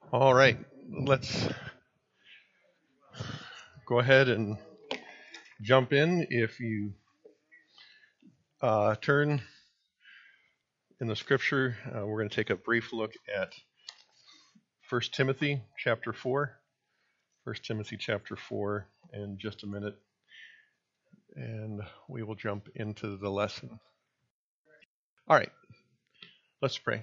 All right, let's go ahead and jump in. If you turn in the scripture, we're going to take a brief look at 1 Timothy chapter 4. 1 Timothy chapter 4 in just a minute, and we will jump into the lesson. All right, let's pray.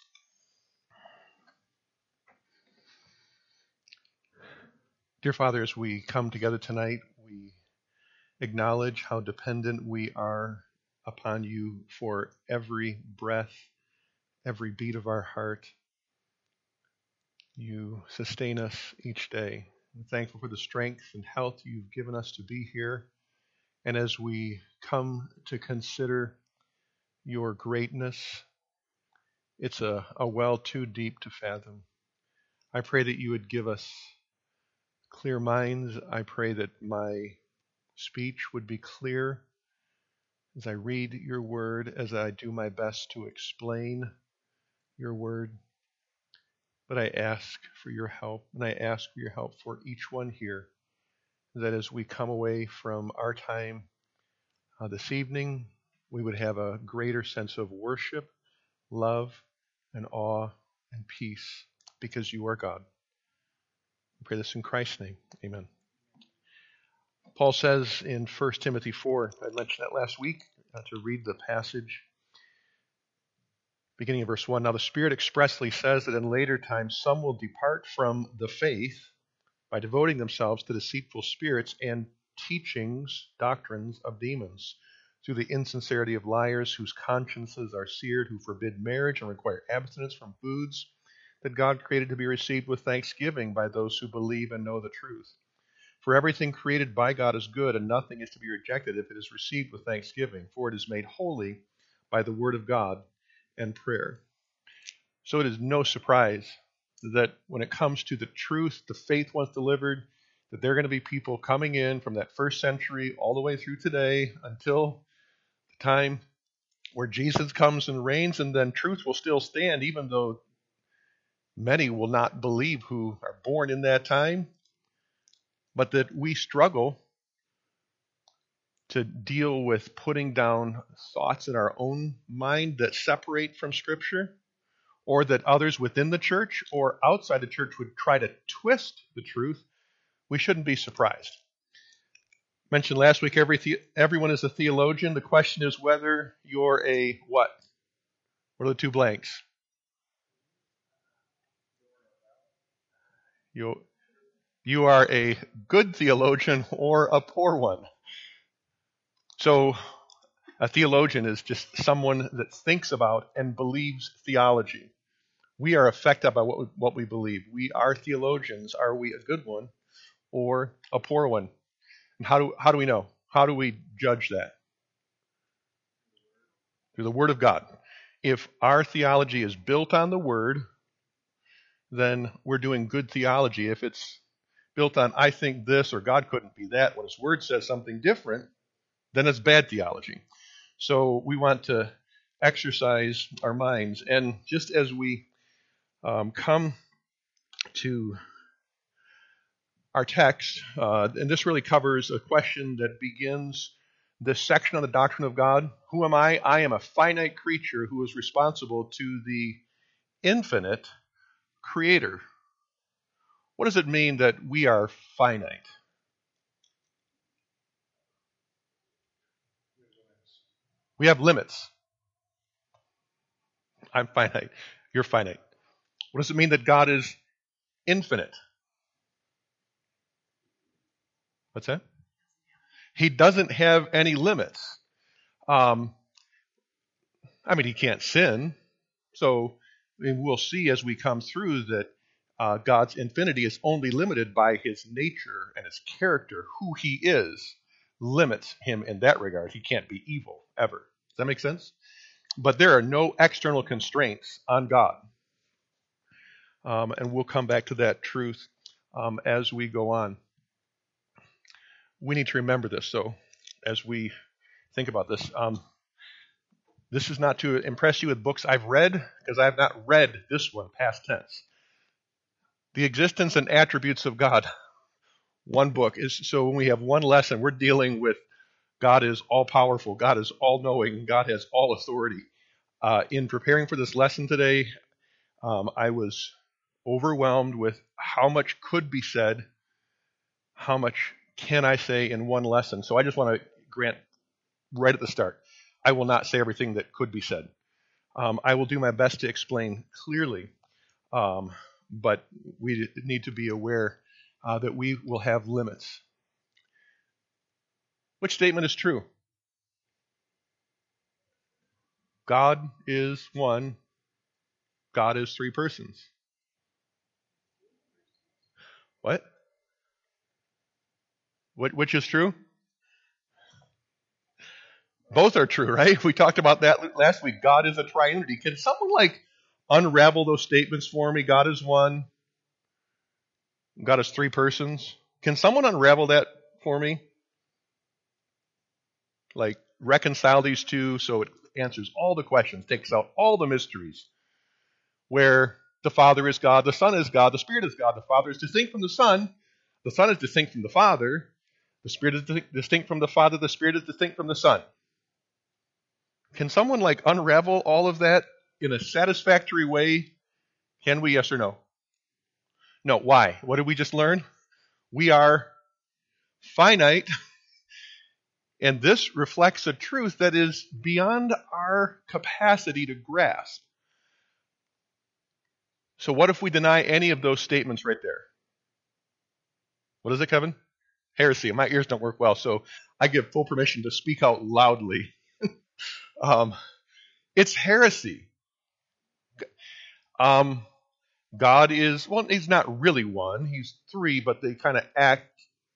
Dear Father, as we come together tonight, we acknowledge how dependent we are upon you for every breath, every beat of our heart. You sustain us each day. I'm thankful for the strength and health you've given us to be here. And as we come to consider your greatness, it's a well too deep to fathom. I pray that you would give us clear minds. I pray that my speech would be clear as I read your word, as I do my best to explain your word. But I ask for your help, and I ask for your help for each one here, that as we come away from our time this evening, we would have a greater sense of worship, love, and awe and peace, because you are God. I pray this in Christ's name. Amen. Paul says in 1 Timothy 4, I mentioned that last week, to read the passage, beginning of verse 1. Now the Spirit expressly says that in later times some will depart from the faith by devoting themselves to deceitful spirits and teachings, doctrines of demons, through the insincerity of liars whose consciences are seared, who forbid marriage and require abstinence from foods that God created to be received with thanksgiving by those who believe and know the truth. For everything created by God is good, and nothing is to be rejected if it is received with thanksgiving, for it is made holy by the word of God and prayer. So it is no surprise that when it comes to the truth, the faith once delivered, that there are going to be people coming in from that first century all the way through today until the time where Jesus comes and reigns, and then truth will still stand, even though many will not believe who are born in that time, but that we struggle to deal with putting down thoughts in our own mind that separate from Scripture, or that others within the church or outside the church would try to twist the truth. We shouldn't be surprised. Mentioned last week, everyone is a theologian. The question is whether you're a what? What are the two blanks? You are a good theologian or a poor one. So a theologian is just someone that thinks about and believes theology. We are affected by what we believe. We are theologians. Are we a good one or a poor one? And how do we know? How do we judge that? Through the Word of God. If our theology is built on the Word, then we're doing good theology. If it's built on I think this or God couldn't be that, when His Word says something different, then it's bad theology. So we want to exercise our minds. And just as we come to our text, and this really covers a question that begins this section on the doctrine of God. Who am I? I am a finite creature who is responsible to the infinite Creator. What does it mean that we are finite? We have limits. I'm finite. You're finite. What does it mean that God is infinite? What's that? He doesn't have any limits. He can't sin. So we'll see as we come through that God's infinity is only limited by His nature and His character. Who He is limits Him in that regard. He can't be evil, ever. Does that make sense? But there are no external constraints on God. And we'll come back to that truth as we go on. We need to remember this, though, as we think about this. This is not to impress you with books I've read, because I have not read this one, past tense. The existence and attributes of God. One book is so when we have one lesson, we're dealing with God is all powerful, God is all knowing, God has all authority. In preparing for this lesson today, I was overwhelmed with how much could be said, how much can I say in one lesson. So I just want to grant right at the start, I will not say everything that could be said. I will do my best to explain clearly, but we need to be aware that we will have limits. Which statement is true? God is one. God is three persons. What? Which is true? Both are true, right? We talked about that last week. God is a triunity. Can someone unravel those statements for me? God is one. God is three persons. Can someone unravel that for me? Reconcile these two so it answers all the questions, takes out all the mysteries. Where the Father is God, the Son is God, the Spirit is God, the Father is distinct from the Son is distinct from the Father, the Spirit is distinct from the Father, the Spirit is distinct from the Son. Can someone unravel all of that in a satisfactory way? Can we, yes or no? No, why? What did we just learn? We are finite, and this reflects a truth that is beyond our capacity to grasp. So what if we deny any of those statements right there? What is it, Kevin? Heresy. My ears don't work well, so I give full permission to speak out loudly. It's heresy. God is, well, he's not really one. He's three, but they kind of act.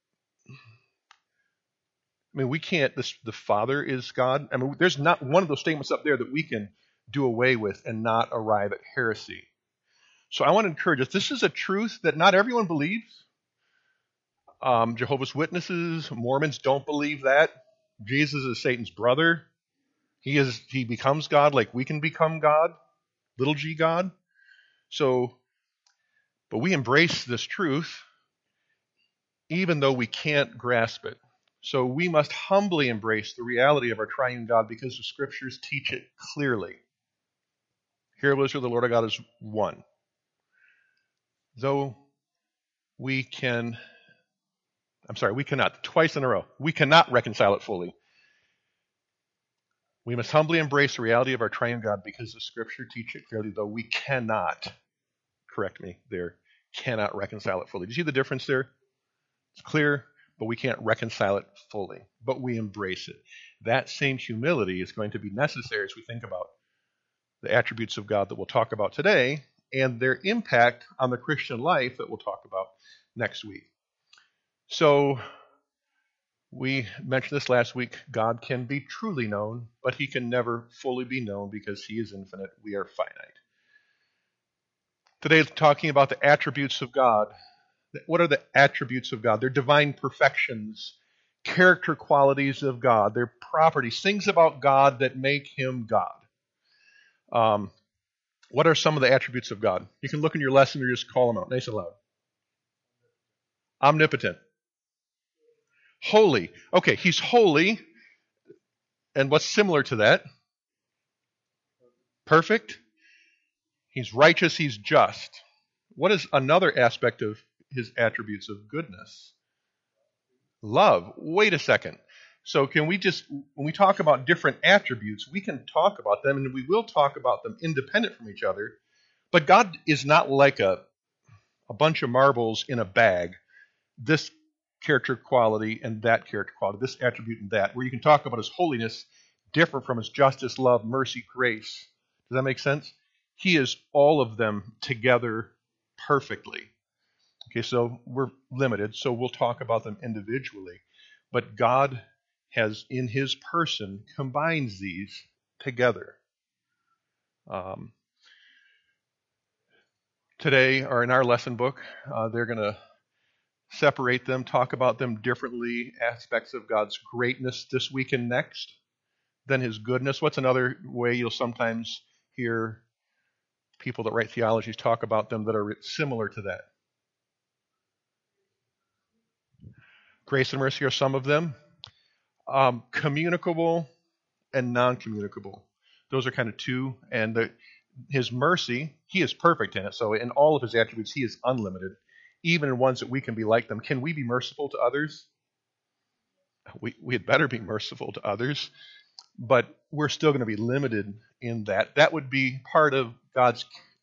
I mean, we can't, the Father is God. I mean, there's not one of those statements up there that we can do away with and not arrive at heresy. So I want to encourage us. This is a truth that not everyone believes. Jehovah's Witnesses, Mormons don't believe that. Jesus is Satan's brother. He becomes God like we can become God, little g God. So, but we embrace this truth even though we can't grasp it. So we must humbly embrace the reality of our triune God because the scriptures teach it clearly. Hear, O Israel, the Lord our God is one. Though we cannot, twice in a row, we cannot reconcile it fully. We must humbly embrace the reality of our triune God because the scripture teach it clearly, though we cannot, correct me there, cannot reconcile it fully. Do you see the difference there? It's clear, but we can't reconcile it fully, but we embrace it. That same humility is going to be necessary as we think about the attributes of God that we'll talk about today and their impact on the Christian life that we'll talk about next week. So, we mentioned this last week. God can be truly known, but he can never fully be known because he is infinite. We are finite. Today, talking about the attributes of God. What are the attributes of God? They're divine perfections, character qualities of God. They're properties, things about God that make him God. What are some of the attributes of God? You can look in your lesson or just call them out nice and loud. Omnipotent. Holy. Okay, he's holy. And what's similar to that? Perfect. He's righteous. He's just. What is another aspect of his attributes of goodness? Love. Wait a second. So can we just, when we talk about different attributes, we can talk about them and we will talk about them independent from each other. But God is not like a bunch of marbles in a bag. This character quality and that character quality, this attribute and that, where you can talk about his holiness different from his justice, love, mercy, grace. Does that make sense? He is all of them together perfectly. Okay, so we're limited, so we'll talk about them individually. But God has, in his person, combines these together. Today, or in our lesson book, they're going to separate them, talk about them differently, aspects of God's greatness this week and next, then his goodness. What's another way you'll sometimes hear people that write theologies talk about them that are similar to that? Grace and mercy are some of them. Communicable and non-communicable. Those are kind of two. And his mercy, he is perfect in it. So in all of his attributes, he is unlimited. Even in ones that we can be like them. Can we be merciful to others? We had better be merciful to others. But we're still going to be limited in that. That would be part of God's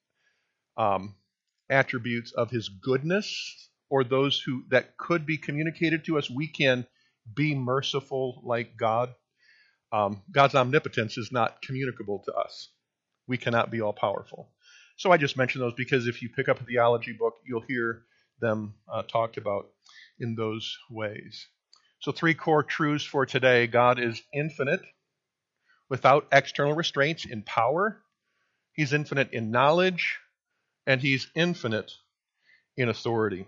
attributes of his goodness, or those that could be communicated to us. We can be merciful like God. God's omnipotence is not communicable to us. We cannot be all powerful. So I just mention those because if you pick up a theology book, you'll hear them talked about in those ways. So 3 core truths for today. God is infinite without external restraints in power. He's infinite in knowledge, and he's infinite in authority.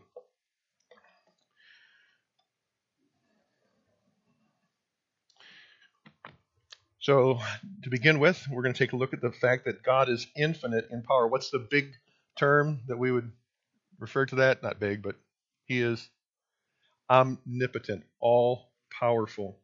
So to begin with, we're going to take a look at the fact that God is infinite in power. What's the big term that we would refer to that? Not big, but he is omnipotent, all-powerful.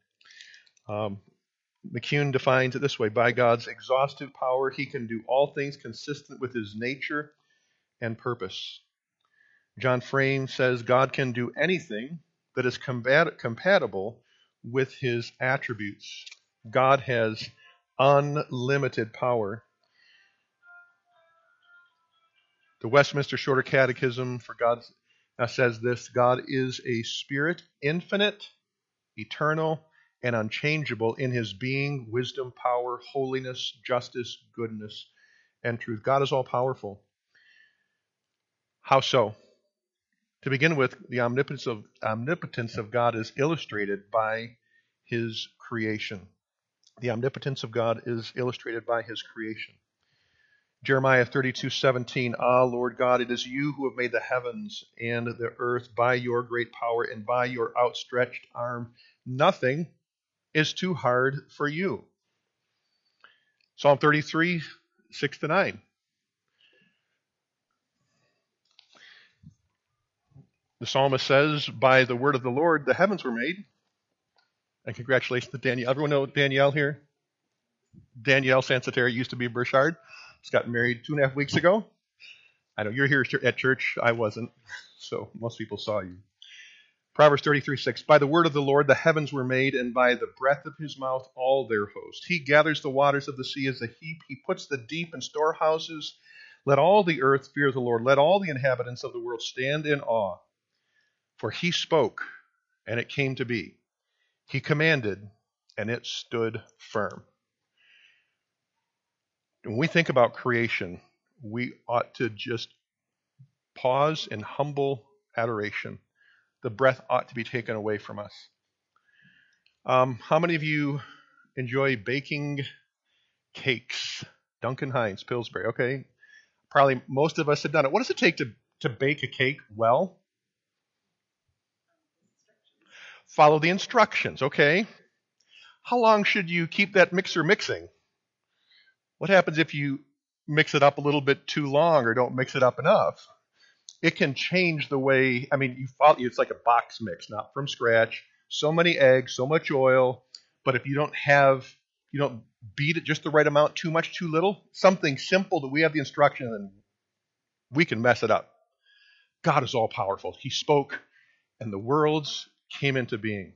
McCune defines it this way: by God's exhaustive power, he can do all things consistent with his nature and purpose. John Frame says God can do anything that is compatible with his attributes. God has unlimited power. The Westminster Shorter Catechism for God says this: God is a spirit, infinite, eternal, and unchangeable in his being, wisdom, power, holiness, justice, goodness, and truth. God is all-powerful. How so? To begin with, the omnipotence of God is illustrated by his creation. The omnipotence of God is illustrated by his creation. Jeremiah 32:17, Ah, Lord God, it is you who have made the heavens and the earth by your great power and by your outstretched arm. Nothing is too hard for you. Psalm 33:6-9. The psalmist says, by the word of the Lord, the heavens were made. And congratulations to Danielle. Everyone know Danielle here? Danielle Sansateri used to be Burchard. Just got married 2.5 weeks ago. I know you're here at church. I wasn't. So most people saw you. Proverbs 33:6. By the word of the Lord the heavens were made, and by the breath of his mouth all their host. He gathers the waters of the sea as a heap. He puts the deep in storehouses. Let all the earth fear the Lord. Let all the inhabitants of the world stand in awe. For he spoke, and it came to be. He commanded, and it stood firm. When we think about creation, we ought to just pause in humble adoration. The breath ought to be taken away from us. How many of you enjoy baking cakes? Duncan Hines, Pillsbury. Okay. Probably most of us have done it. What does it take to bake a cake well? Follow the instructions. Okay. How long should you keep that mixer mixing? What happens if you mix it up a little bit too long or don't mix it up enough? It can change the way, it's like a box mix, not from scratch. So many eggs, so much oil, but if you don't beat it just the right amount, too much, too little, something simple that we have the instruction, and we can mess it up. God is all powerful. He spoke, and the worlds came into being.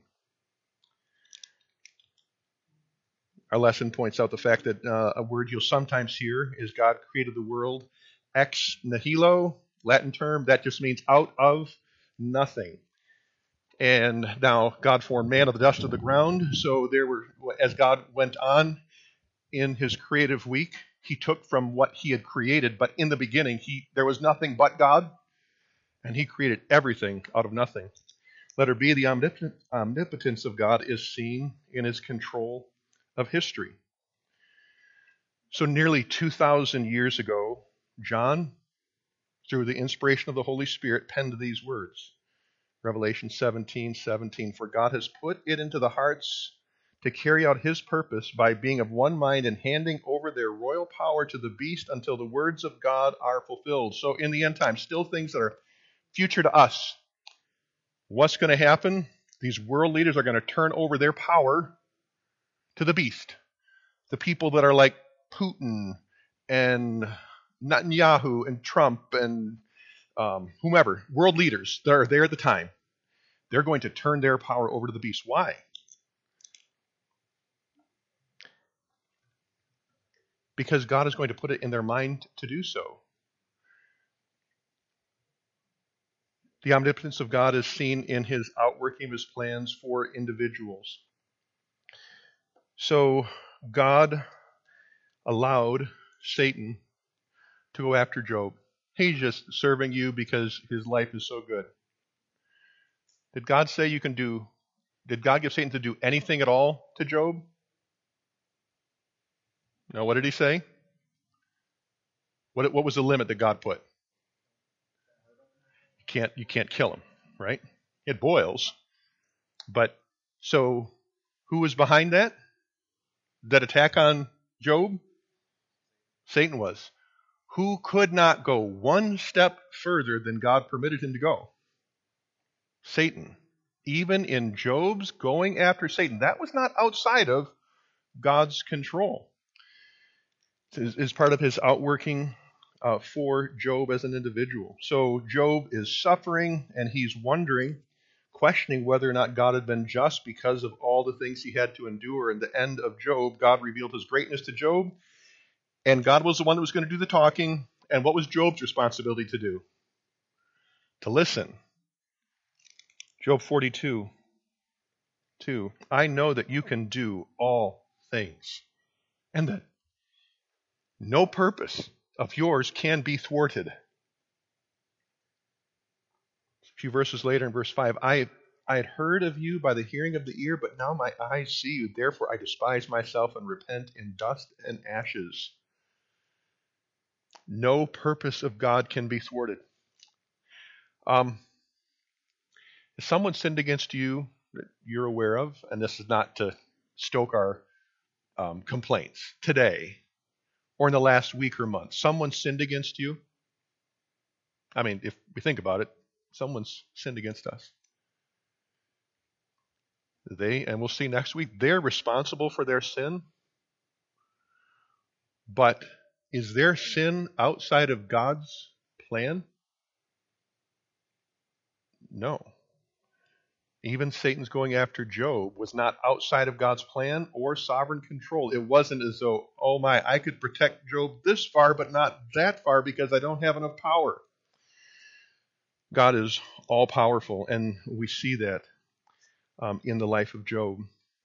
Our lesson points out the fact that a word you'll sometimes hear is God created the world ex nihilo, Latin term, that just means out of nothing. And now God formed man of the dust of the ground. So as God went on in his creative week, he took from what he had created, but in the beginning, there was nothing but God, and he created everything out of nothing. Letter B, the omnipotence of God is seen in his control of history. So nearly 2,000 years ago, John, through the inspiration of the Holy Spirit, penned these words. Revelation 17:17. For God has put it into the hearts to carry out his purpose by being of one mind and handing over their royal power to the beast until the words of God are fulfilled. So in the end time, still things that are future to us. What's going to happen? These world leaders are going to turn over their power to the beast. The people that are like Putin and Netanyahu and Trump and whomever, world leaders that are there at the time, they're going to turn their power over to the beast. Why? Because God is going to put it in their mind to do so. The omnipotence of God is seen in his outworking of his plans for individuals. So God allowed Satan to go after Job. He's just serving you because his life is so good. Did God say you can do, did God give Satan to do anything at all to Job? No, what did he say? What was the limit that God put? You can't kill him, right? It boils. But so who was behind that? That attack on Job? Satan was. Who could not go one step further than God permitted him to go? Satan. Even in Job's going after Satan, that was not outside of God's control. It is part of his outworking for Job as an individual. So Job is suffering, and he's wondering, questioning whether or not God had been just because of all the things he had to endure. In the end of Job, God revealed his greatness to Job, and God was the one that was going to do the talking. And what was Job's responsibility to do? To listen. Job 42:2. I know that you can do all things, and that no purpose of yours can be thwarted. A few verses later in verse 5, I had heard of you by the hearing of the ear, but now my eyes see you. Therefore I despise myself and repent in dust and ashes. No purpose of God can be thwarted. If someone sinned against you that you're aware of, and this is not to stoke our complaints, today or in the last week or month, someone sinned against you. I mean, if we think about it, someone's sinned against us. And we'll see next week, they're responsible for their sin. But is their sin outside of God's plan? No. Even Satan's going after Job was not outside of God's plan or sovereign control. It wasn't as though, oh my, I could protect Job this far, but not that far because I don't have enough power. God is all powerful, and we see that in the life of Job.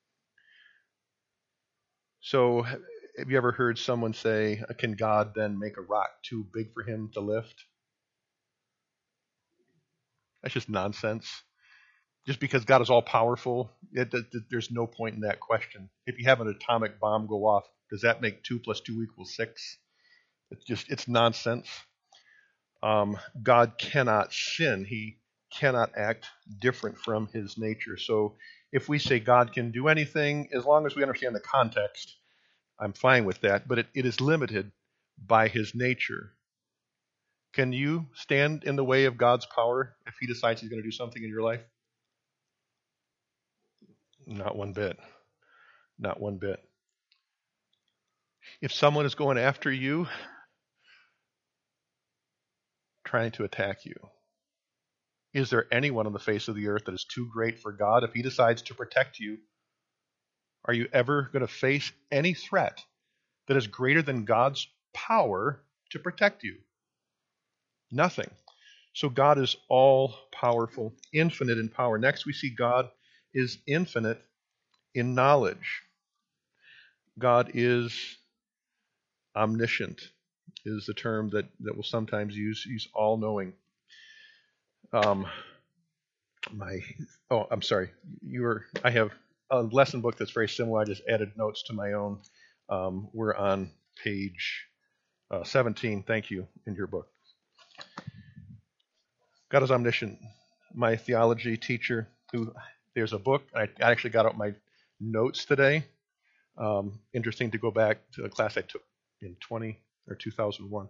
So, have you ever heard someone say, can God then make a rock too big for him to lift? That's just nonsense. Just because God is all powerful, there's no point in that question. If you have an atomic bomb go off, does that make 2 + 2 = 6? It's nonsense. God cannot sin. He cannot act different from his nature. So if we say God can do anything, as long as we understand the context, I'm fine with that. But it is limited by his nature. Can you stand in the way of God's power if he decides he's going to do something in your life? Not one bit. Not one bit. If someone is going after you, trying to attack you, is there anyone on the face of the earth that is too great for God? If he decides to protect you, are you ever going to face any threat that is greater than God's power to protect you? Nothing. So God is all powerful, infinite in power. Next, we see God is infinite in knowledge. God is omniscient, is the term that we'll sometimes use. He's all-knowing. I'm sorry. I have a lesson book that's very similar. I just added notes to my own. We're on page 17. Thank you, in your book. God is omniscient. My theology teacher, there's a book. I actually got out my notes today. Interesting to go back to a class I took in 2001.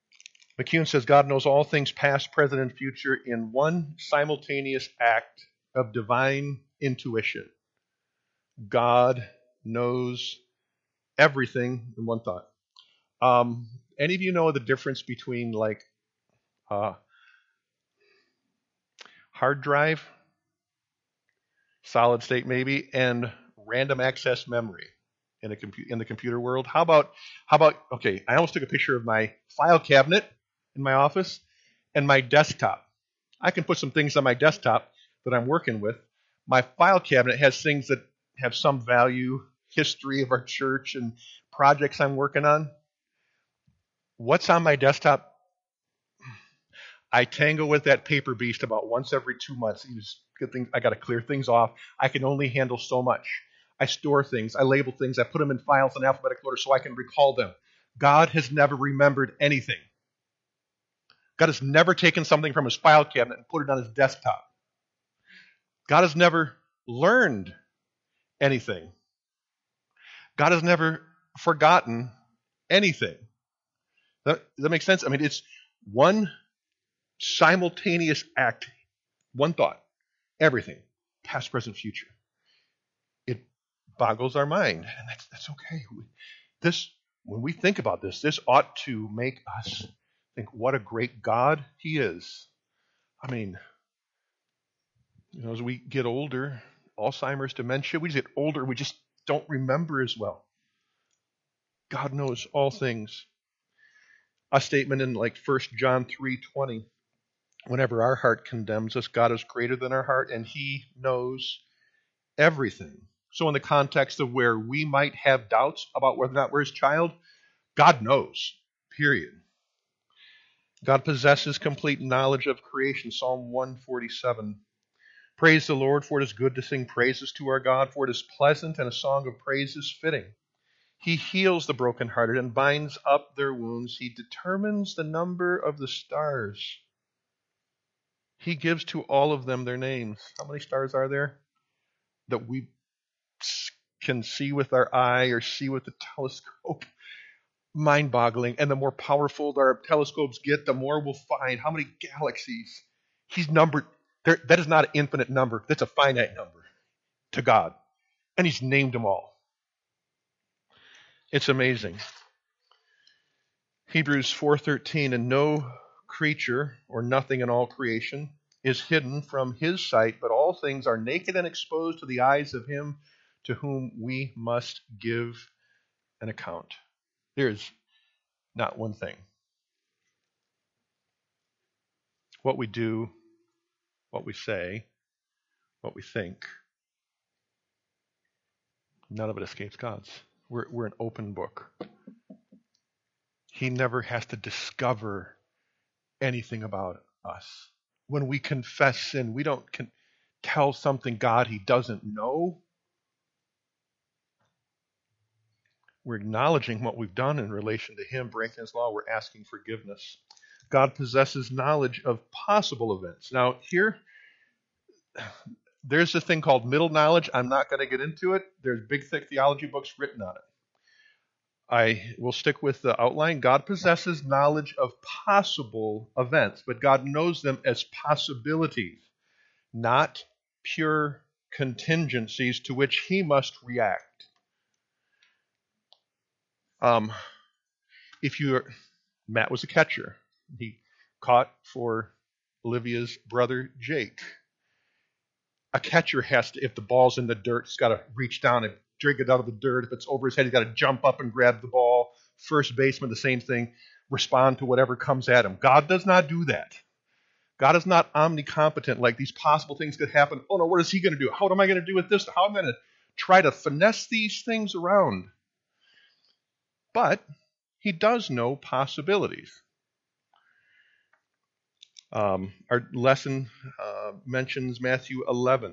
McCune says God knows all things past, present, and future in one simultaneous act of divine intuition. God knows everything in one thought. Any of you know the difference between like hard drive, solid state maybe, and random access memory in the computer world? How about okay, I almost took a picture of my file cabinet in my office and my desktop. I can put some things on my desktop that I'm working with. My file cabinet has things that have some value, history of our church and projects I'm working on. What's on my desktop? I tangle with that paper beast about once every 2 months. I got to clear things off. I can only handle so much. I store things. I label things. I put them in files in alphabetical order so I can recall them. God has never remembered anything. God has never taken something from his file cabinet and put it on his desktop. God has never learned anything. God has never forgotten anything. Does that make sense? I mean, it's one simultaneous act, one thought, everything, past, present, future. It boggles our mind, and that's okay. When we think about this ought to make us think what a great God he is. I mean, as we get older, Alzheimer's, dementia, we just get older, we just don't remember as well. God knows all things. A statement in like 1 John 3:20, whenever our heart condemns us, God is greater than our heart, and he knows everything. So in the context of where we might have doubts about whether or not we're his child, God knows, period. God possesses complete knowledge of creation, Psalm 147. Praise the Lord, for it is good to sing praises to our God, for it is pleasant, and a song of praise is fitting. He heals the brokenhearted and binds up their wounds. He determines the number of the stars. He gives to all of them their names. How many stars are there that we can see with our eye or see with the telescope? Mind-boggling. And the more powerful our telescopes get, the more we'll find. How many galaxies? He's numbered. That is not an infinite number. That's a finite number to God. And he's named them all. It's amazing. Hebrews 4:13, and no creature or nothing in all creation is hidden from his sight, but all things are naked and exposed to the eyes of him to whom we must give an account. There's not one thing. What we do, what we say, what we think, none of it escapes God's. We're an open book. He never has to discover anything about us. When we confess sin, we don't tell something God he doesn't know. We're acknowledging what we've done in relation to him breaking his law. We're asking forgiveness. God possesses knowledge of possible events. Now, there's a thing called middle knowledge. I'm not going to get into it. There's big, thick theology books written on it. I will stick with the outline. God possesses knowledge of possible events, but God knows them as possibilities, not pure contingencies to which he must react. Matt was a catcher. He caught for Olivia's brother Jake. A catcher has to, if the ball's in the dirt, he's got to reach down and drag it out of the dirt. If it's over his head, he's got to jump up and grab the ball. First baseman, the same thing. Respond to whatever comes at him. God does not do that. God is not omnicompetent, like these possible things could happen. Oh no, what is he going to do? How am I going to do with this? How am I going to try to finesse these things around? But he does know possibilities. Our lesson mentions Matthew 11.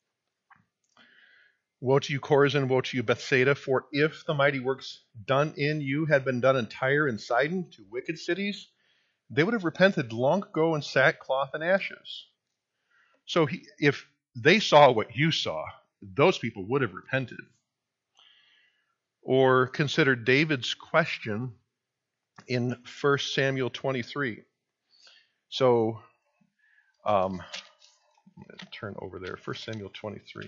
Woe to you, Chorazin, woe to you, Bethsaida, for if the mighty works done in you had been done in Tyre and Sidon, two wicked cities, they would have repented long ago in sackcloth and ashes. So if they saw what you saw, those people would have repented. Or consider David's question in 1 Samuel 23. So I'm going to turn over there. 1 Samuel 23.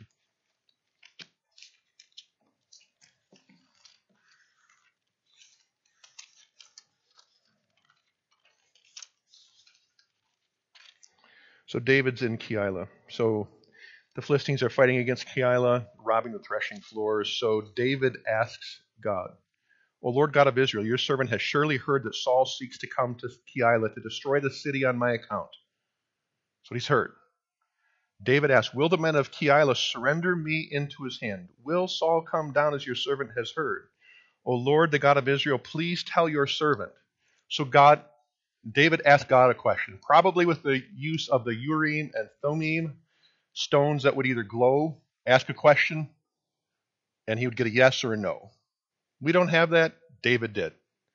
So David's in Keilah. So the Philistines are fighting against Keilah, robbing the threshing floors. So David asks God, O Lord God of Israel, your servant has surely heard that Saul seeks to come to Keilah to destroy the city on my account. That's what he's heard. David asks, will the men of Keilah surrender me into his hand? Will Saul come down as your servant has heard? O Lord, the God of Israel, please tell your servant. So David asked God a question, probably with the use of the Urim and Thummim, stones that would either glow, ask a question, and he would get a yes or a no. We don't have that. David did.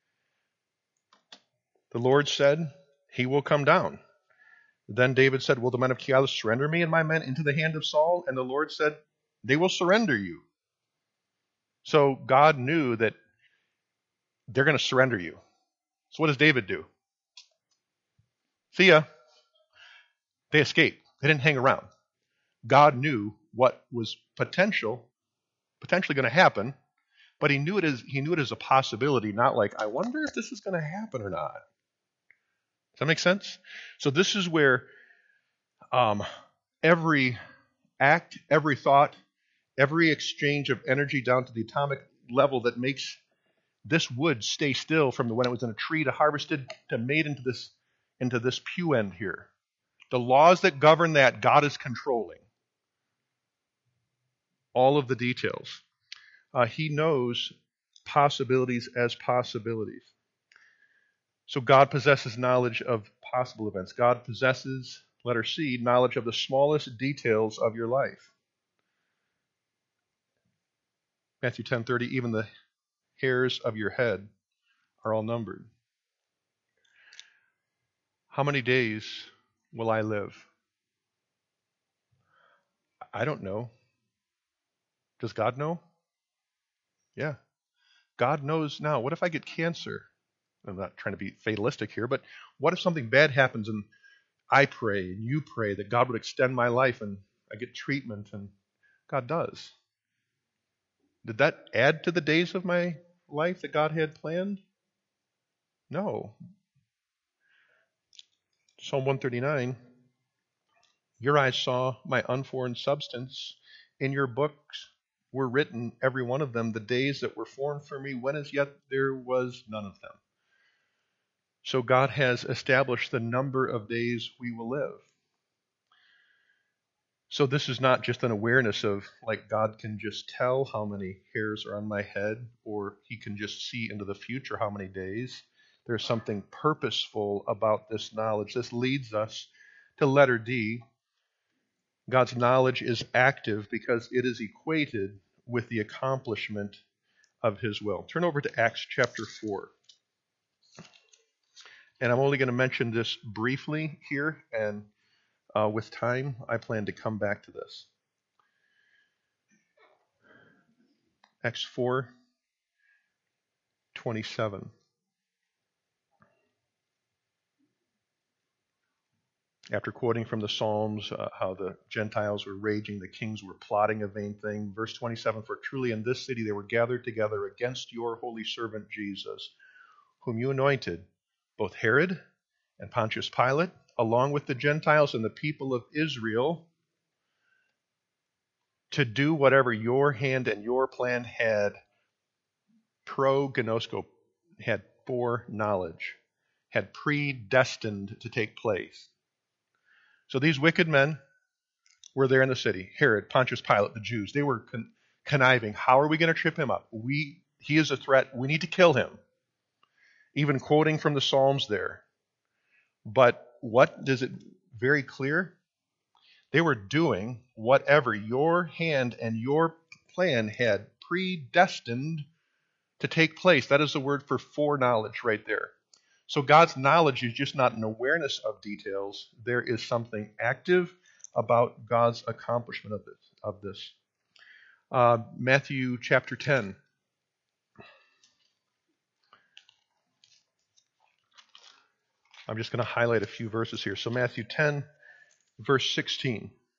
The Lord said, he will come down. Then David said, will the men of Keilah surrender me and my men into the hand of Saul? And the Lord said, they will surrender you. So God knew that they're going to surrender you. So what does David do? See ya. They escaped. They didn't hang around. God knew what was potentially going to happen, but he knew it as a possibility, not like, I wonder if this is going to happen or not. Does that make sense? So this is where every act, every thought, every exchange of energy down to the atomic level that makes this wood stay still from when it was in a tree to harvested to made into this pew end here. The laws that govern that, God is controlling. All of the details. He knows possibilities as possibilities. So God possesses knowledge of possible events. God possesses, letter C, knowledge of the smallest details of your life. Matthew 10:30, even the hairs of your head are all numbered. How many days will I live? I don't know. Does God know? Yeah. God knows now. What if I get cancer? I'm not trying to be fatalistic here, but what if something bad happens and I pray and you pray that God would extend my life and I get treatment, and God does? Did that add to the days of my life that God had planned? No. Psalm 139, your eyes saw my unformed substance. In your books were written, every one of them, the days that were formed for me, when as yet there was none of them. So God has established the number of days we will live. So this is not just an awareness of, like, God can just tell how many hairs are on my head, or he can just see into the future how many days. There's something purposeful about this knowledge. This leads us to letter D. God's knowledge is active because it is equated with the accomplishment of his will. Turn over to Acts chapter 4. And I'm only going to mention this briefly here, and with time, I plan to come back to this. Acts 4:27. After quoting from the Psalms how the Gentiles were raging, the kings were plotting a vain thing. Verse 27, for truly in this city they were gathered together against your holy servant Jesus, whom you anointed, both Herod and Pontius Pilate, along with the Gentiles and the people of Israel, to do whatever your hand and your plan had prognosko, had foreknowledge, had predestined to take place. So these wicked men were there in the city. Herod, Pontius Pilate, the Jews. They were conniving. How are we going to trip him up? He is a threat. We need to kill him. Even quoting from the Psalms there. But what does it very clear? They were doing whatever your hand and your plan had predestined to take place. That is the word for foreknowledge right there. So God's knowledge is just not an awareness of details. There is something active about God's accomplishment of this. Matthew chapter 10. I'm just going to highlight a few verses here. So Matthew 10, verse 16.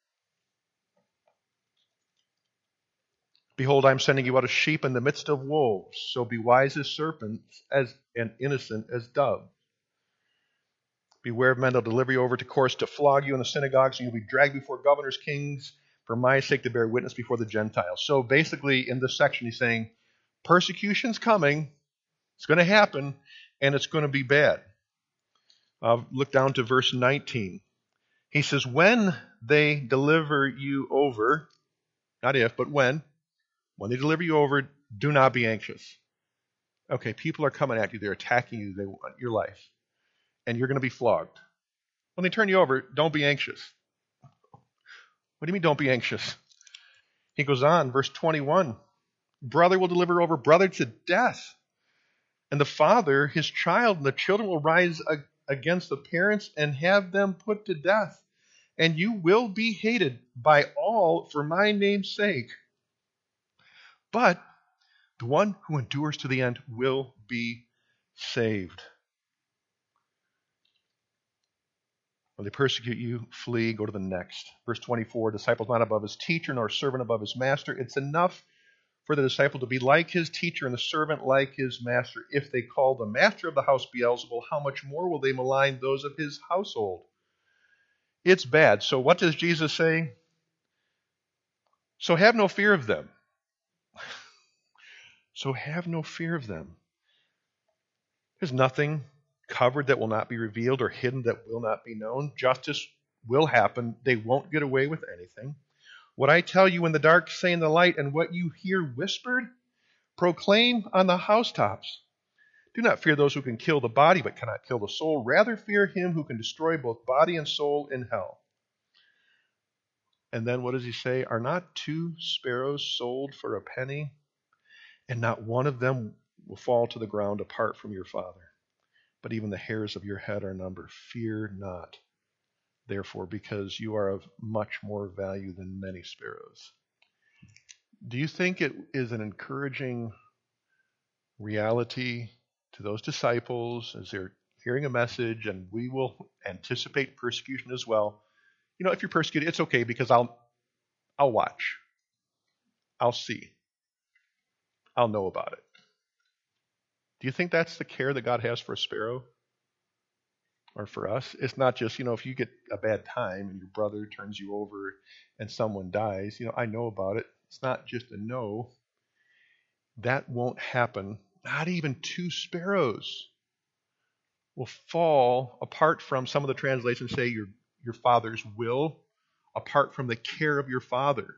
Behold, I am sending you out as sheep in the midst of wolves. So be wise as serpents and innocent as doves. Beware of men that will deliver you over to courts to flog you in the synagogues, and you'll be dragged before governors, kings, for my sake to bear witness before the Gentiles. So basically, in this section, he's saying, persecution's coming, it's going to happen, and it's going to be bad. Look down to verse 19. He says, when they deliver you over, not if, but when they deliver you over, do not be anxious. Okay, people are coming at you, they're attacking you, they want your life, and you're going to be flogged. When they turn you over, don't be anxious. What do you mean, don't be anxious? He goes on, verse 21. Brother will deliver over brother to death, and the father his child, and the children will rise against the parents and have them put to death. And you will be hated by all for my name's sake. But the one who endures to the end will be saved. When they persecute you, flee, go to the next. Verse 24, disciple not above his teacher, nor servant above his master. It's enough for the disciple to be like his teacher and the servant like his master. If they call the master of the house Beelzebul, how much more will they malign those of his household? It's bad. So what does Jesus say? So have no fear of them. So have no fear of them. There's nothing covered that will not be revealed or hidden that will not be known. Justice will happen. They won't get away with anything. What I tell you in the dark, say in the light, and what you hear whispered, proclaim on the housetops. Do not fear those who can kill the body but cannot kill the soul. Rather fear him who can destroy both body and soul in hell. And then what does he say? Are not 2 sparrows sold for a penny? And not one of them will fall to the ground apart from your Father. But even the hairs of your head are numbered. Fear not, therefore, because you are of much more value than many sparrows. Do you think it is an encouraging reality to those disciples as they're hearing a message, and we will anticipate persecution as well? You know, if you're persecuted, it's okay because I'll watch. I'll see. I'll know about it. Do you think that's the care that God has for a sparrow? Or for us? It's not just, if you get a bad time and your brother turns you over and someone dies, I know about it. It's not just a no. That won't happen. Not even 2 sparrows will fall apart from, some of the translations say, your father's will, apart from the care of your father.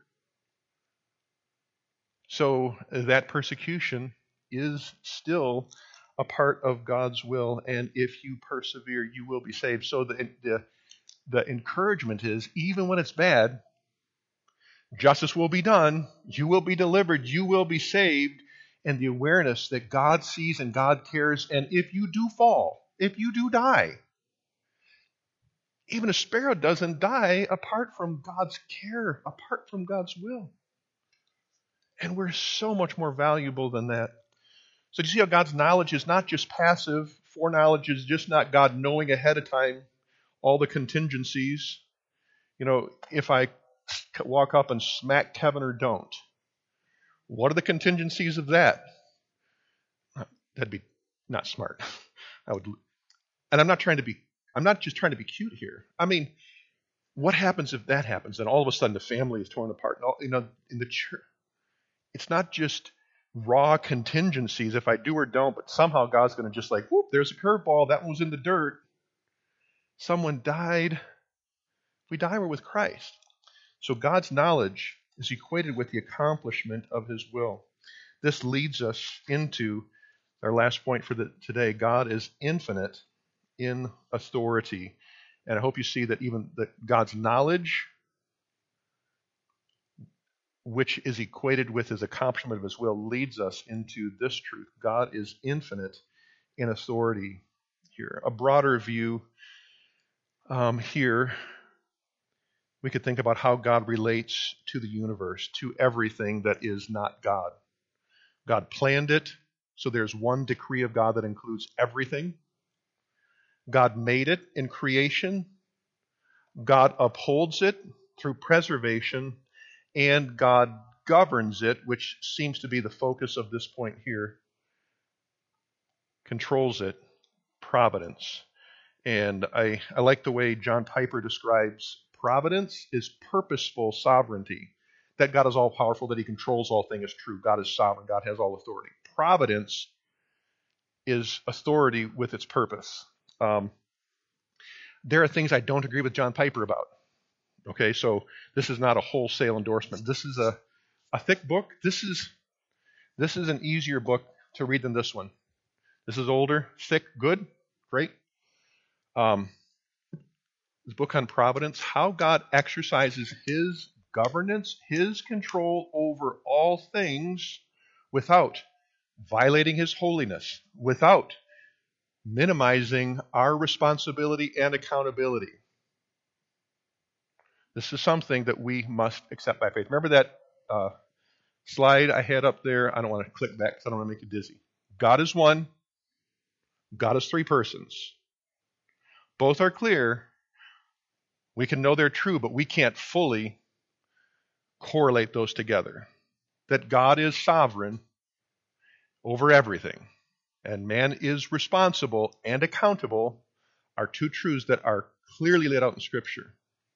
So that persecution is still a part of God's will, and if you persevere, you will be saved. So the encouragement is, even when it's bad, justice will be done, you will be delivered, you will be saved, and the awareness that God sees and God cares, and if you do fall, if you do die, even a sparrow doesn't die apart from God's care, apart from God's will. And we're so much more valuable than that. So do you see how God's knowledge is not just passive? Foreknowledge is just not God knowing ahead of time all the contingencies. If I walk up and smack Kevin or don't, what are the contingencies of that? That'd be not smart. And I'm not just trying to be cute here. I mean, what happens if that happens? And all of a sudden the family is torn apart. And in the church, it's not just raw contingencies if I do or don't, but somehow God's going to just whoop, there's a curveball. That one was in the dirt. Someone died. We die, we're with Christ. So God's knowledge is equated with the accomplishment of his will. This leads us into our last point for today. God is infinite in authority. And I hope you see that even that God's knowledge, which is equated with his accomplishment of his will, leads us into this truth. God is infinite in authority here. A broader view here, we could think about how God relates to the universe, to everything that is not God. God planned it, so there's one decree of God that includes everything. God made it in creation. God upholds it through preservation. And God governs it, which seems to be the focus of this point here, controls it, providence. And I like the way John Piper describes providence is purposeful sovereignty. That God is all-powerful, that he controls all things is true. God is sovereign. God has all authority. Providence is authority with its purpose. There are things I don't agree with John Piper about. Okay, so this is not a wholesale endorsement. This is a thick book. This is an easier book to read than this one. This is older, thick, good, great. This book on providence, how God exercises his governance, his control over all things without violating his holiness, without minimizing our responsibility and accountability. This is something that we must accept by faith. Remember that slide I had up there? I don't want to click back because I don't want to make you dizzy. God is one. God is three persons. Both are clear. We can know they're true, but we can't fully correlate those together. That God is sovereign over everything, and man is responsible and accountable are two truths that are clearly laid out in Scripture.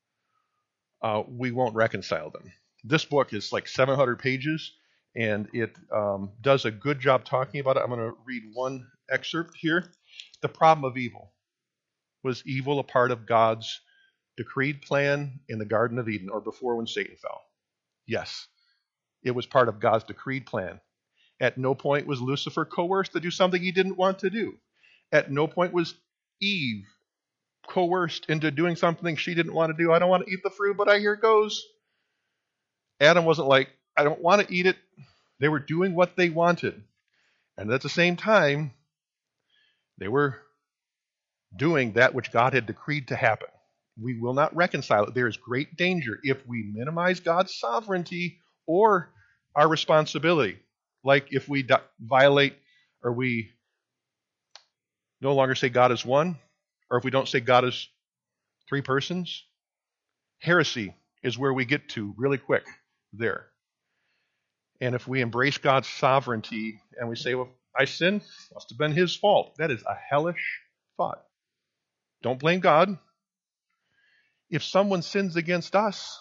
We won't reconcile them. This book is like 700 pages, and it does a good job talking about it. I'm going to read one excerpt here. The problem of evil. Was evil a part of God's decreed plan in the Garden of Eden, or before when Satan fell? Yes. It was part of God's decreed plan. At no point was Lucifer coerced to do something he didn't want to do. At no point was Eve coerced into doing something she didn't want to do. I don't want to eat the fruit, but here it goes. Adam wasn't like, I don't want to eat it. They were doing what they wanted. And at the same time, they were doing that which God had decreed to happen. We will not reconcile it. There is great danger if we minimize God's sovereignty or our responsibility. Like if we violate or we no longer say God is one, or if we don't say God is three persons. Heresy is where we get to really quick there. And if we embrace God's sovereignty and we say, well, I sinned, must have been his fault. That is a hellish thought. Don't blame God. If someone sins against us,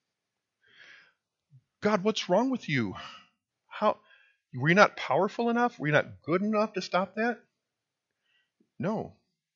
God, what's wrong with you? How were you not powerful enough? Were you not good enough to stop that? No.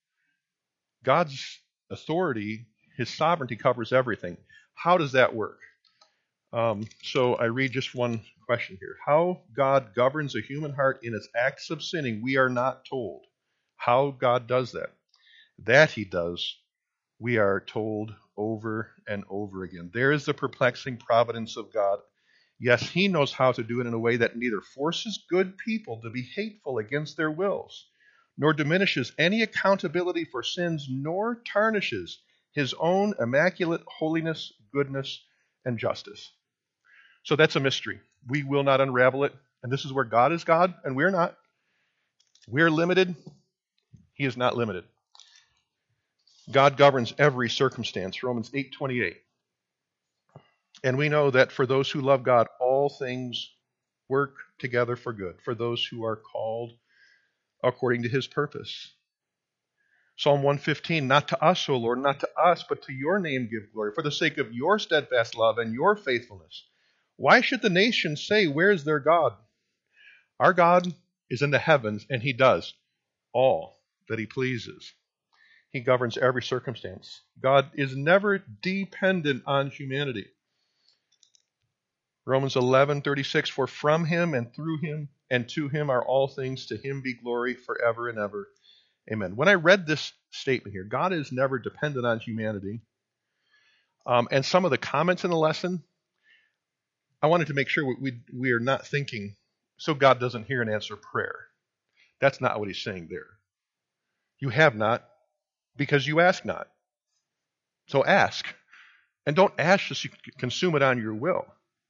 God's authority, his sovereignty covers everything. How does that work? So I read just one question here. How God governs a human heart in its acts of sinning, we are not told. How God does that. That he does, we are told over and over again. There is the perplexing providence of God. Yes, he knows how to do it in a way that neither forces good people to be hateful against their wills, nor diminishes any accountability for sins, nor tarnishes his own immaculate holiness, goodness, and justice. So that's a mystery. We will not unravel it. And this is where God is God, and we're not. We're limited. He is not limited. God governs every circumstance, Romans 8:28. And we know that for those who love God, all things work together for good, for those who are called according to his purpose. Psalm 115, not to us, O Lord, not to us, but to your name give glory, for the sake of your steadfast love and your faithfulness. Why should the nations say, where is their God? Our God is in the heavens, and he does all that he pleases. He governs every circumstance. God is never dependent on humanity. Romans 11:36, for from him and through him and to him are all things, to him be glory forever and ever. Amen. When I read this statement here, God is never dependent on humanity. And some of the comments in the lesson, I wanted to make sure we are not thinking, so God doesn't hear and answer prayer. That's not what he's saying there. You have not because you ask not. So ask. And don't ask just so you can consume it on your will.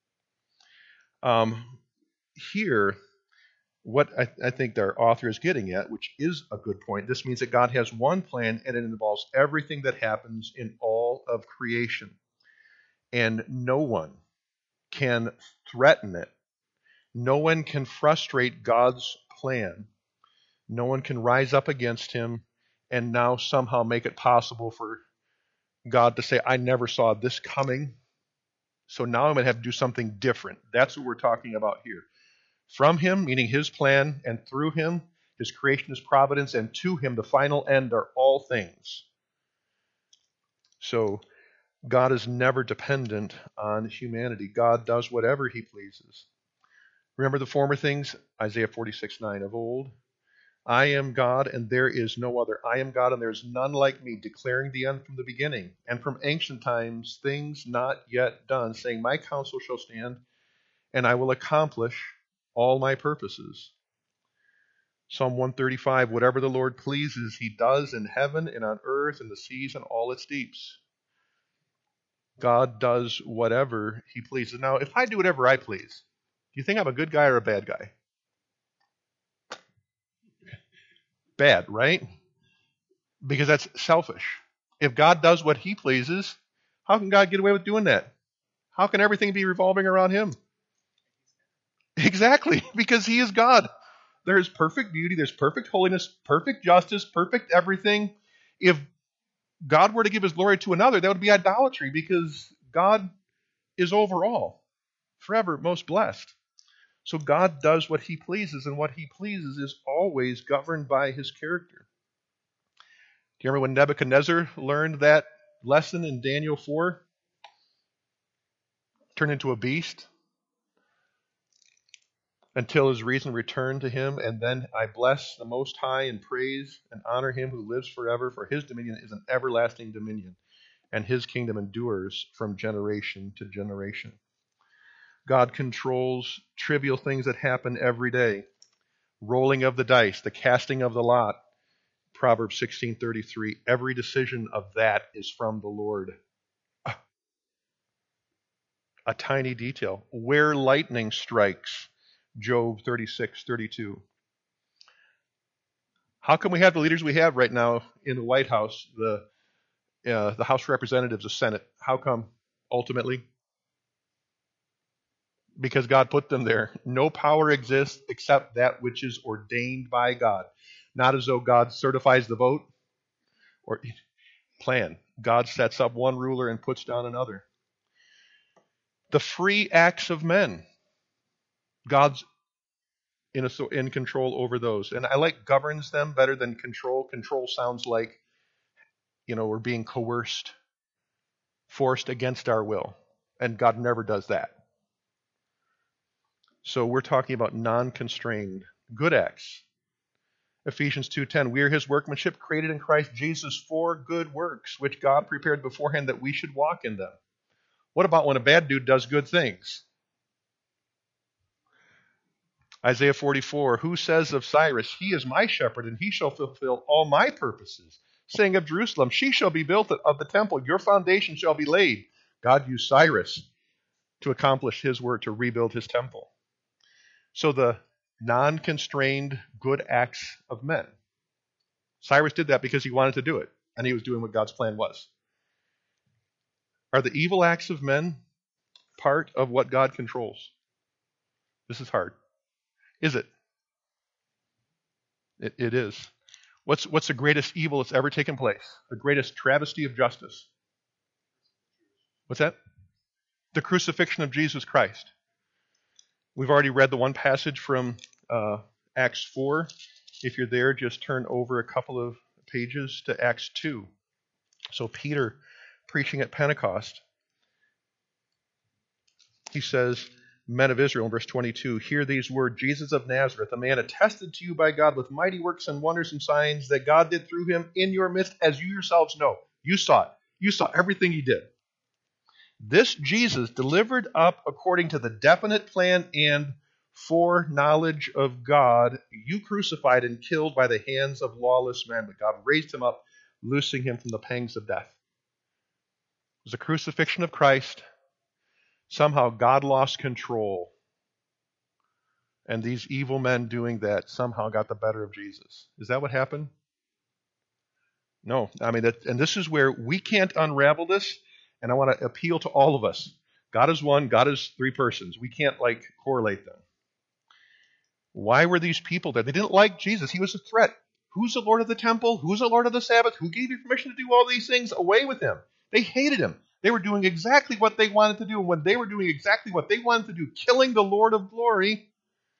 Here, what I think our author is getting at, which is a good point, this means that God has one plan and it involves everything that happens in all of creation. And no one can threaten it. No one can frustrate God's plan. No one can rise up against him and now somehow make it possible for God to say, I never saw this coming, so now I'm going to have to do something different. That's what we're talking about here. From him, meaning his plan, and through him, his creation, his providence, and to him, the final end, are all things. So God is never dependent on humanity. God does whatever he pleases. Remember the former things? Isaiah 46:9 of old. I am God and there is no other. I am God and there is none like me, declaring the end from the beginning, and from ancient times things not yet done, saying, my counsel shall stand, and I will accomplish all my purposes. Psalm 135, whatever the Lord pleases, he does in heaven and on earth and the seas and all its deeps. God does whatever he pleases. Now, if I do whatever I please, do you think I'm a good guy or a bad guy? Bad, right? Because that's selfish. If God does what he pleases, how can God get away with doing that? How can everything be revolving around him? Exactly, because he is God. There is perfect beauty, there's perfect holiness, perfect justice, perfect everything. If God were to give his glory to another, that would be idolatry, because God is over all, forever most blessed. So God does what he pleases, and what he pleases is always governed by his character. Do you remember when Nebuchadnezzar learned that lesson in Daniel 4? Turned into a beast until his reason returned to him, and then I bless the Most High and praise and honor him who lives forever, for his dominion is an everlasting dominion, and his kingdom endures from generation to generation. God controls trivial things that happen every day. Rolling of the dice, the casting of the lot. Proverbs 16:33. Every decision of that is from the Lord. A tiny detail. Where lightning strikes. Job 36:32. How come we have the leaders we have right now in the White House, the House of Representatives, the Senate? How come, ultimately? Because God put them there. No power exists except that which is ordained by God. Not as though God certifies the vote or plan. God sets up one ruler and puts down another. The free acts of men. God's in control over those. And I like governs them better than control. Control sounds like, we're being coerced, forced against our will. And God never does that. So we're talking about non-constrained good acts. Ephesians 2:10, we are his workmanship created in Christ Jesus for good works, which God prepared beforehand that we should walk in them. What about when a bad dude does good things? Isaiah 44, who says of Cyrus, he is my shepherd, and he shall fulfill all my purposes. Saying of Jerusalem, she shall be built of the temple, your foundation shall be laid. God used Cyrus to accomplish his work, to rebuild his temple. So the non-constrained good acts of men. Cyrus did that because he wanted to do it, and he was doing what God's plan was. Are the evil acts of men part of what God controls? This is hard. Is it? It is. What's the greatest evil that's ever taken place? The greatest travesty of justice? What's that? The crucifixion of Jesus Christ. We've already read the one passage from Acts 4. If you're there, just turn over a couple of pages to Acts 2. So Peter, preaching at Pentecost, he says, men of Israel, in verse 22, hear these words, Jesus of Nazareth, a man attested to you by God with mighty works and wonders and signs that God did through him in your midst, as you yourselves know. You saw it. You saw everything he did. This Jesus, delivered up according to the definite plan and foreknowledge of God, you crucified and killed by the hands of lawless men, but God raised him up, loosing him from the pangs of death. It was the crucifixion of Christ. Somehow God lost control. And these evil men doing that somehow got the better of Jesus. Is that what happened? No. I mean, and this is where we can't unravel this, and I want to appeal to all of us. God is one, God is three persons. We can't correlate them. Why were these people there? They didn't like Jesus. He was a threat. Who's the Lord of the temple? Who's the Lord of the Sabbath? Who gave you permission to do all these things? Away with him. They hated him. They were doing exactly what they wanted to do. And when they were doing exactly what they wanted to do, killing the Lord of glory,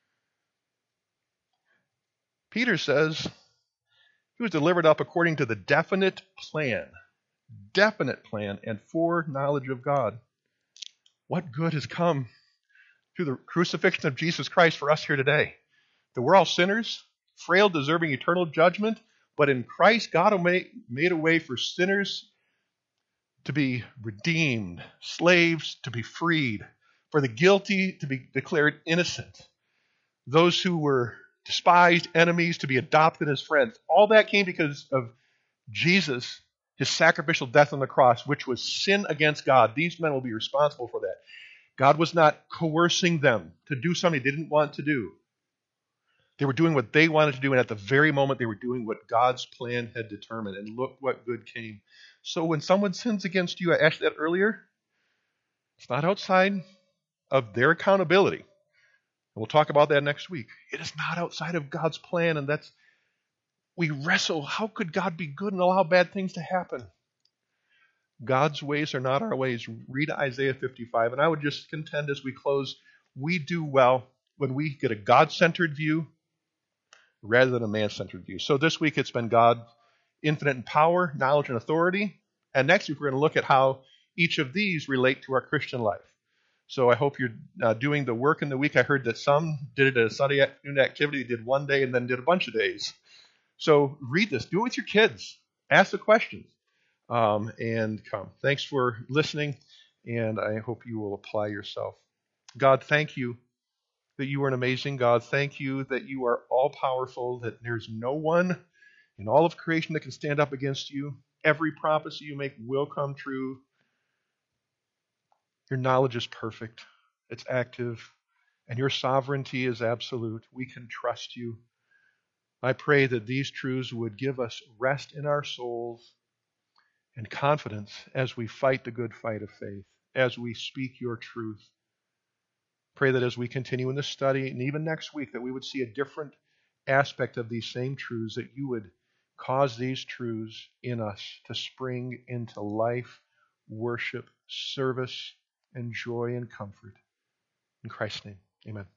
Peter says he was delivered up according to the definite plan and foreknowledge of God. What good has come through the crucifixion of Jesus Christ for us here today? That we're all sinners, frail, deserving eternal judgment, but in Christ, God made a way for sinners to be redeemed, slaves to be freed, for the guilty to be declared innocent, those who were despised enemies to be adopted as friends. All that came because of Jesus, his sacrificial death on the cross, which was sin against God. These men will be responsible for that. God was not coercing them to do something they didn't want to do. They were doing what they wanted to do, and at the very moment they were doing what God's plan had determined. And look what good came. So when someone sins against you, I asked that earlier, it's not outside of their accountability. And we'll talk about that next week. It is not outside of God's plan, and we wrestle. How could God be good and allow bad things to happen? God's ways are not our ways. Read Isaiah 55, and I would just contend as we close, we do well when we get a God-centered view rather than a man-centered view. So this week it's been God, infinite in power, knowledge, and authority. And next week we're going to look at how each of these relate to our Christian life. So I hope you're doing the work in the week. I heard that some did it as a Sunday afternoon activity, did one day and then did a bunch of days. So read this. Do it with your kids. Ask the questions and come. Thanks for listening, and I hope you will apply yourself. God, thank you that you are an amazing God. Thank you that you are all-powerful, that there's no one in all of creation that can stand up against you. Every prophecy you make will come true. Your knowledge is perfect. It's active. And your sovereignty is absolute. We can trust you. I pray that these truths would give us rest in our souls and confidence as we fight the good fight of faith, as we speak your truth. Pray that as we continue in this study, and even next week, that we would see a different aspect of these same truths, that you would cause these truths in us to spring into life, worship, service, and joy and comfort. In Christ's name, amen.